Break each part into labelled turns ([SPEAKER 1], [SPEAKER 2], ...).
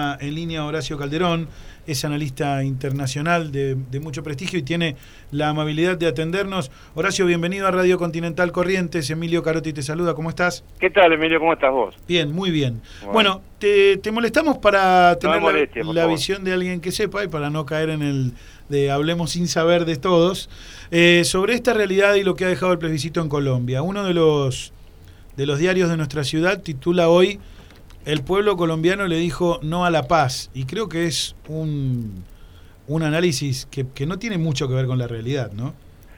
[SPEAKER 1] está en línea Horacio Calderón, es analista internacional de mucho prestigio y tiene la amabilidad de atendernos. Horacio, bienvenido a Radio Continental Corrientes. Emilio Carotti te saluda, ¿cómo estás?
[SPEAKER 2] ¿Qué tal, Emilio? ¿Cómo estás vos?
[SPEAKER 1] Bien, muy bien. Bueno, te molestamos para tener la visión de alguien que sepa y para no caer en el de hablemos sin saber de todos, sobre esta realidad y lo que ha dejado el plebiscito en Colombia. Uno de los diarios de nuestra ciudad titula hoy: el pueblo colombiano le dijo no a la paz, y creo que es un análisis que no tiene mucho que ver con la realidad, ¿no?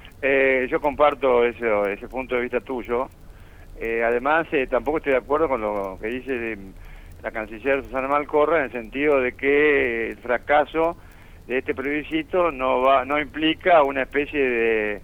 [SPEAKER 2] Yo comparto ese punto de vista tuyo. Además, tampoco estoy de acuerdo con lo que dice la canciller Susana Malcorra, en el sentido de que el fracaso de este plebiscito no implica una especie de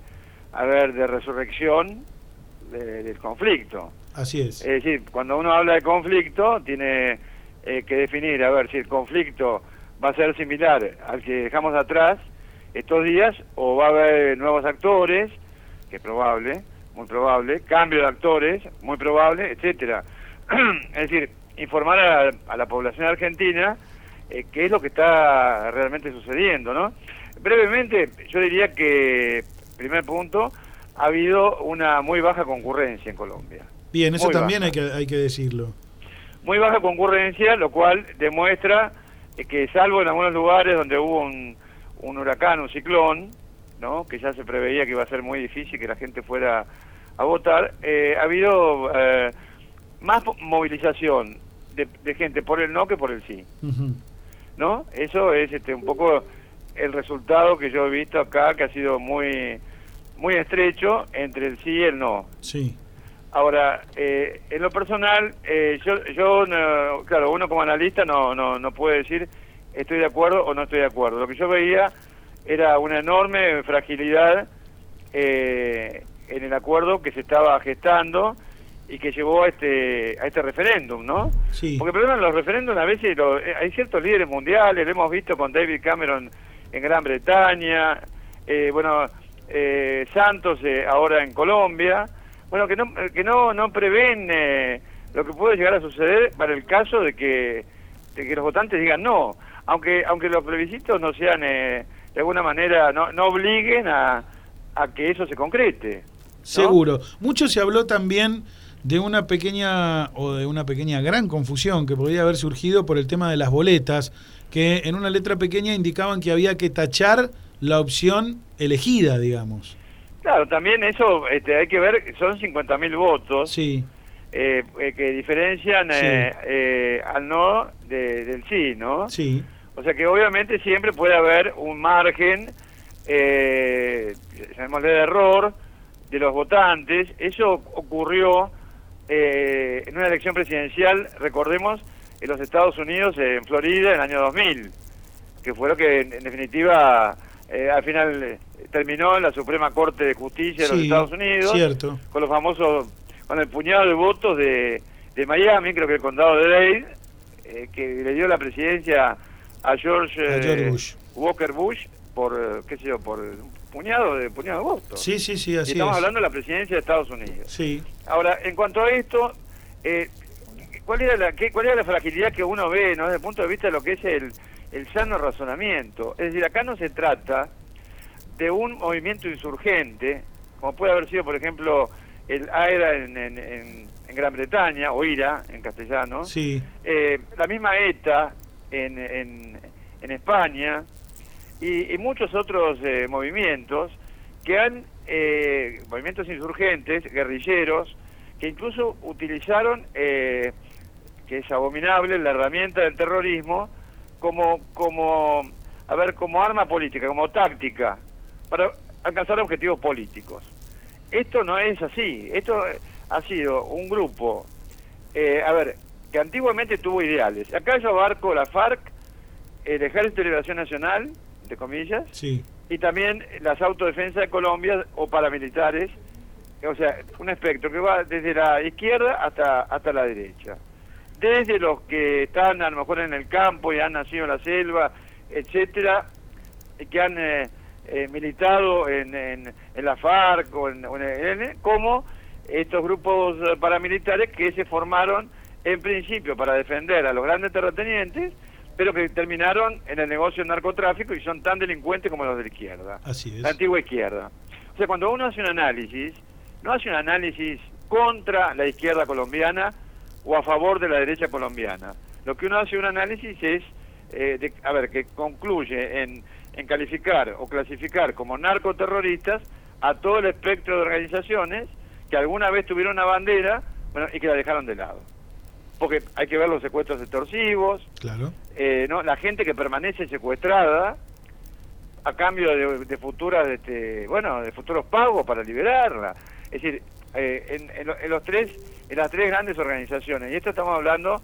[SPEAKER 2] resurrección del conflicto.
[SPEAKER 1] Así es.
[SPEAKER 2] Es decir, cuando uno habla de conflicto, tiene que definir, si el conflicto va a ser similar al que dejamos atrás estos días, o va a haber nuevos actores, que es probable, muy probable, cambio de actores, muy probable, etcétera. Es decir, informar a la población argentina qué es lo que está realmente sucediendo, ¿no? Brevemente, yo diría que, primer punto, ha habido una muy baja concurrencia en Colombia.
[SPEAKER 1] Bien, eso también hay que decirlo. Muy
[SPEAKER 2] baja concurrencia, lo cual demuestra que, salvo en algunos lugares donde hubo un huracán, un ciclón, ¿no?, que ya se preveía que iba a ser muy difícil que la gente fuera a votar, ha habido más movilización de gente por el no que por el sí. Uh-huh. ¿No? Eso es un poco el resultado que yo he visto acá, que ha sido muy estrecho entre el sí y el no.
[SPEAKER 1] Sí.
[SPEAKER 2] Ahora, en lo personal, yo claro, uno como analista no puede decir estoy de acuerdo o no estoy de acuerdo. Lo que yo veía era una enorme fragilidad en el acuerdo que se estaba gestando y que llevó a este referéndum, ¿no?
[SPEAKER 1] Sí.
[SPEAKER 2] Porque el problema de los referéndums, a veces hay ciertos líderes mundiales, lo hemos visto con David Cameron en Gran Bretaña, Santos ahora en Colombia, que no prevén lo que puede llegar a suceder para el caso de que los votantes digan no, aunque los plebiscitos no sean de alguna manera, no obliguen a que eso se concrete, ¿no?
[SPEAKER 1] Seguro. Mucho se habló también de una pequeña gran confusión que podría haber surgido por el tema de las boletas, que en una letra pequeña indicaban que había que tachar la opción elegida, digamos.
[SPEAKER 2] Claro, también eso hay que ver, son 50.000 votos.
[SPEAKER 1] Sí.
[SPEAKER 2] Que diferencian al no del sí, ¿no?
[SPEAKER 1] Sí.
[SPEAKER 2] O sea que obviamente siempre puede haber un margen, llamémosle de error, de los votantes. Eso ocurrió en una elección presidencial, recordemos, en los Estados Unidos, en Florida, en el año 2000, que fue lo que en definitiva al final terminó en la Suprema Corte de Justicia de los Estados Unidos,
[SPEAKER 1] cierto,
[SPEAKER 2] con el puñado de votos de Miami, creo que el condado de Dade, que le dio la presidencia a George Walker Bush por un puñado de votos.
[SPEAKER 1] Sí, así es.
[SPEAKER 2] Estamos hablando de la presidencia de Estados Unidos.
[SPEAKER 1] Sí.
[SPEAKER 2] Ahora, en cuanto a esto, ¿cuál era la fragilidad que uno ve, ¿no?, desde el punto de vista de lo que es el sano razonamiento? Es decir, acá no se trata de un movimiento insurgente, como puede haber sido, por ejemplo, el AERA en Gran Bretaña, o IRA en castellano,
[SPEAKER 1] sí.
[SPEAKER 2] La misma ETA en España, y muchos otros movimientos que movimientos insurgentes, guerrilleros, que incluso utilizaron, que es abominable, la herramienta del terrorismo como arma política, como táctica, para alcanzar objetivos políticos. Esto no es así. Esto ha sido un grupo, que antiguamente tuvo ideales. Acá yo abarco la FARC, el Ejército de Liberación Nacional, entre comillas,
[SPEAKER 1] sí,
[SPEAKER 2] y también las Autodefensas de Colombia o paramilitares, o sea, un espectro que va desde la izquierda hasta la derecha. Desde los que están a lo mejor en el campo y han nacido en la selva, etcétera, que han militado en la FARC o como estos grupos paramilitares que se formaron en principio para defender a los grandes terratenientes, pero que terminaron en el negocio del narcotráfico y son tan delincuentes como los de la izquierda.
[SPEAKER 1] Así es.
[SPEAKER 2] La antigua izquierda. O sea, cuando uno hace un análisis, no hace un análisis contra la izquierda colombiana o a favor de la derecha colombiana. Lo que uno hace un análisis es, que concluye en calificar o clasificar como narcoterroristas a todo el espectro de organizaciones que alguna vez tuvieron una bandera, bueno, y que la dejaron de lado. Porque hay que ver los secuestros extorsivos,
[SPEAKER 1] claro.
[SPEAKER 2] ¿no? La gente que permanece secuestrada a cambio de futuras, de futuros pagos para liberarla. Es decir, en las tres grandes organizaciones, y esto estamos hablando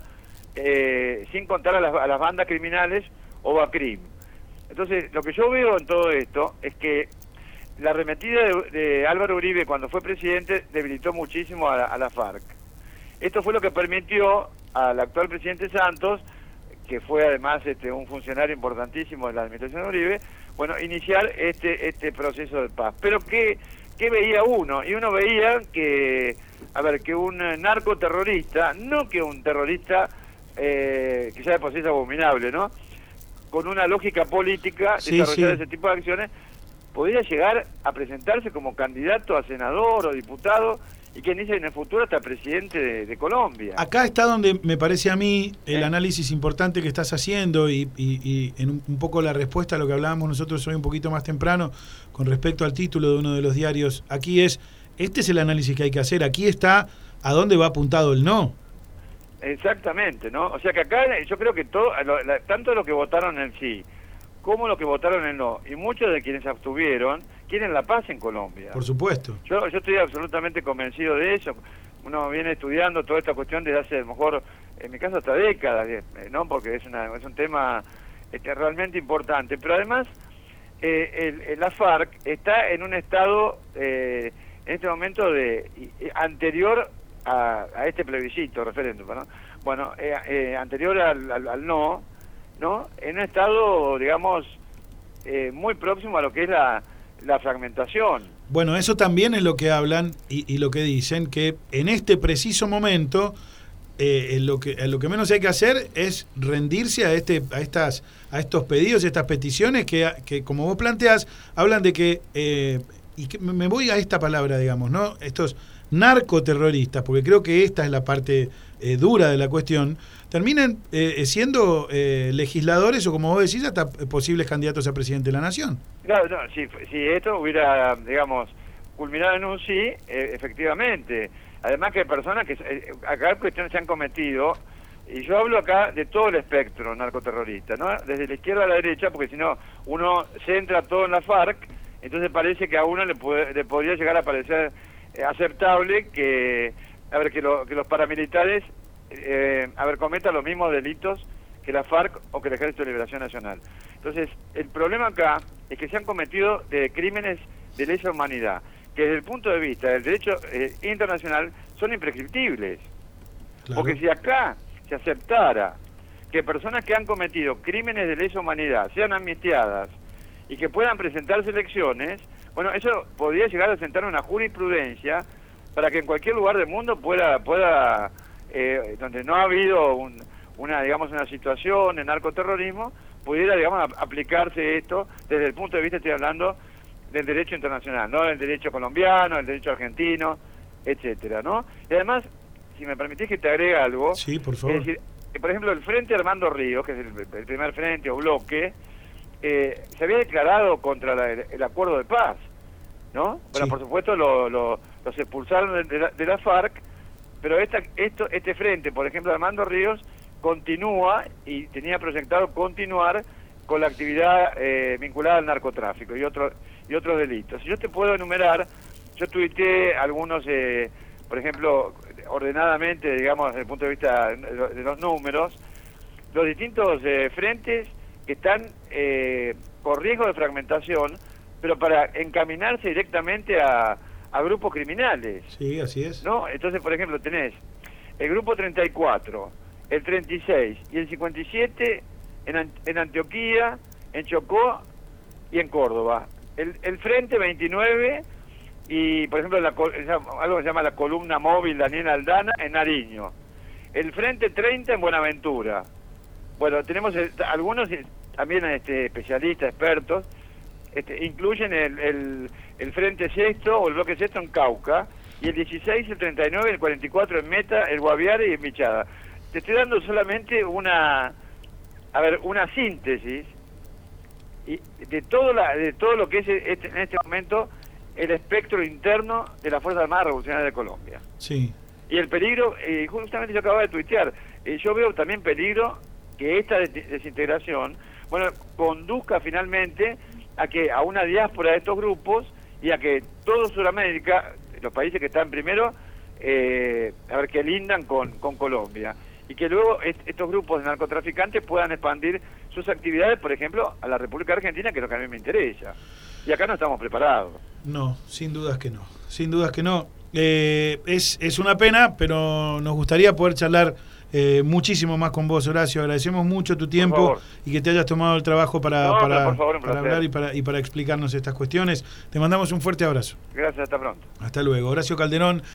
[SPEAKER 2] sin contar a las bandas criminales o BACRIM. Entonces, lo que yo veo en todo esto es que la arremetida de Álvaro Uribe cuando fue presidente debilitó muchísimo a la FARC. Esto fue lo que permitió al actual presidente Santos, que fue además un funcionario importantísimo de la administración de Uribe, bueno, iniciar este proceso de paz. Pero ¿qué veía uno? Y uno veía que un narcoterrorista, no que un terrorista que ya de por sí es abominable, ¿no? Con una lógica política, desarrollar ese tipo de acciones, podría llegar a presentarse como candidato a senador o diputado, y quien dice en el futuro hasta presidente de Colombia.
[SPEAKER 1] Acá está donde me parece a mí el análisis importante que estás haciendo y en un poco la respuesta a lo que hablábamos nosotros hoy un poquito más temprano con respecto al título de uno de los diarios. Aquí este es el análisis que hay que hacer. Aquí está a dónde va apuntado el no.
[SPEAKER 2] Exactamente, ¿no? O sea que acá yo creo que tanto los que votaron en sí como los que votaron en no, y muchos de quienes se abstuvieron, quieren la paz en Colombia.
[SPEAKER 1] Por supuesto.
[SPEAKER 2] Yo estoy absolutamente convencido de eso. Uno viene estudiando toda esta cuestión desde hace, a lo mejor, en mi caso hasta décadas, ¿no? Porque es un tema realmente importante. Pero además, la FARC está en un estado, en este momento, anterior a este plebiscito, referéndum, ¿no? Bueno, anterior al no, en un estado, digamos, muy próximo a lo que es la fragmentación.
[SPEAKER 1] Bueno, eso también es lo que hablan y lo que dicen, que en este preciso momento lo que menos hay que hacer es rendirse a estos pedidos, estas peticiones que como vos planteás, hablan de que, y que me voy a esta palabra, digamos, ¿no? Estos narcoterroristas, porque creo que esta es la parte dura de la cuestión, terminan siendo legisladores o, como vos decís, hasta posibles candidatos a presidente de la nación.
[SPEAKER 2] Claro, no, si esto hubiera, digamos, culminado en un sí, efectivamente. Además que hay personas que acá cuestiones se han cometido, y yo hablo acá de todo el espectro narcoterrorista, ¿no? Desde la izquierda a la derecha, porque si no, uno centra todo en la FARC, entonces parece que a uno le podría llegar a parecer aceptable que los paramilitares cometan los mismos delitos que la FARC o que el Ejército de Liberación Nacional. Entonces, el problema acá es que se han cometido crímenes de lesa humanidad, que desde el punto de vista del derecho internacional son imprescriptibles. Claro. Porque si acá se aceptara que personas que han cometido crímenes de lesa humanidad sean amnistiadas y que puedan presentarse elecciones, bueno, eso podría llegar a sentar una jurisprudencia para que en cualquier lugar del mundo pueda donde no ha habido una situación de narcoterrorismo, pudiera, digamos, aplicarse esto desde el punto de vista, estoy hablando del derecho internacional, no del derecho colombiano, del derecho argentino, etcétera, ¿no? Y además, si me permitís que te agregue algo,
[SPEAKER 1] sí, por favor.
[SPEAKER 2] Es decir, por ejemplo, el Frente Armando Ríos, que es el primer frente o bloque, se había declarado contra el acuerdo de paz, ¿no? Bueno, sí. Por supuesto los expulsaron de la FARC, pero este frente, por ejemplo, Armando Ríos, continúa y tenía proyectado continuar con la actividad vinculada al narcotráfico y otros delitos. Si yo te puedo enumerar, yo tuiteé algunos, por ejemplo, ordenadamente, digamos, desde el punto de vista de los números, los distintos frentes que están con riesgo de fragmentación, pero para encaminarse directamente a grupos criminales.
[SPEAKER 1] Sí, así es.
[SPEAKER 2] ¿No? Entonces, por ejemplo, tenés el grupo 34, el 36 y el 57 en Antioquía, en Chocó y en Córdoba. El Frente 29 y, por ejemplo, algo que se llama la columna móvil Daniel Aldana en Nariño. El Frente 30 en Buenaventura. Bueno, tenemos algunos también especialistas, expertos, incluyen el Frente Sexto o el Bloque Sexto en Cauca, y el 16, el 39, el 44 en Meta, el Guaviare y en Vichada. Te estoy dando solamente una síntesis de todo lo que es en este momento el espectro interno de la Fuerza Armada Revolucionaria de Colombia.
[SPEAKER 1] Sí.
[SPEAKER 2] Y el peligro, justamente yo acababa de tuitear, yo veo también peligro que esta desintegración, conduzca finalmente a una diáspora de estos grupos y a que todo Sudamérica, los países que están primero, que lindan con Colombia. Y que luego estos grupos de narcotraficantes puedan expandir sus actividades, por ejemplo, a la República Argentina, que es lo que a mí me interesa. Y acá no estamos preparados.
[SPEAKER 1] No, sin dudas que no. Sin dudas que no. Es una pena, pero nos gustaría poder charlar muchísimo más con vos, Horacio. Agradecemos mucho tu tiempo y que te hayas tomado el trabajo para hablar y para explicarnos estas cuestiones. Te mandamos un fuerte abrazo.
[SPEAKER 2] Gracias, hasta pronto.
[SPEAKER 1] Hasta luego. Horacio Calderón.